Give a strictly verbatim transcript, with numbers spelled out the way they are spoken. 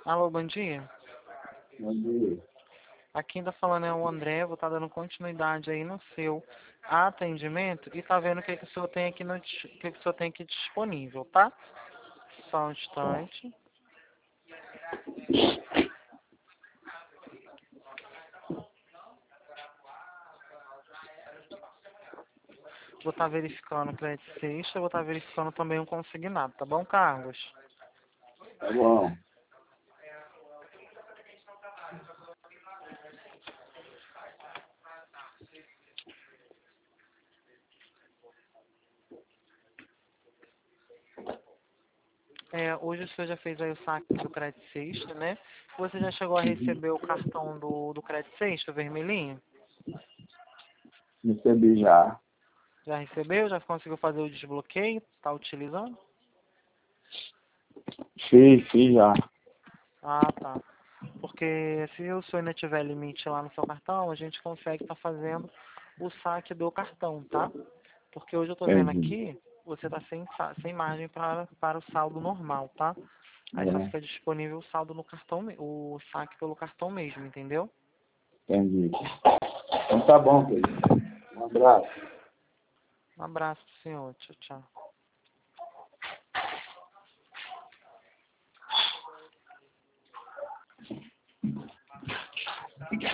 Alô, bom dia. Bom dia. Aqui quem tá falando é o André, vou estar dando continuidade aí no seu atendimento e tá vendo o que, que o senhor tem aqui no, dis- o que, que o senhor tem aqui disponível, tá? Só um instante. Vou estar verificando o crédito sexta, vou estar verificando também o consignado, tá bom, Carlos? Tá bom. É, hoje o senhor já fez aí o saque do crédito sexta, né? Você já chegou a receber o cartão do, do crédito sexta, vermelhinho? Recebi já. Já recebeu? Já conseguiu fazer o desbloqueio? Tá utilizando? Fiz, fiz já. Ah, tá. Porque se o senhor ainda tiver limite lá no seu cartão, a gente consegue estar fazendo o saque do cartão, tá? Porque hoje eu tô vendo Entendi. aqui, você tá sem, sa- sem margem para, para o saldo normal, tá? Aí só É, fica disponível o saldo no cartão, me- o saque pelo cartão mesmo, entendeu? entendi. Então tá bom, querido. Um abraço. Um abraço, senhor. Tchau, tchau.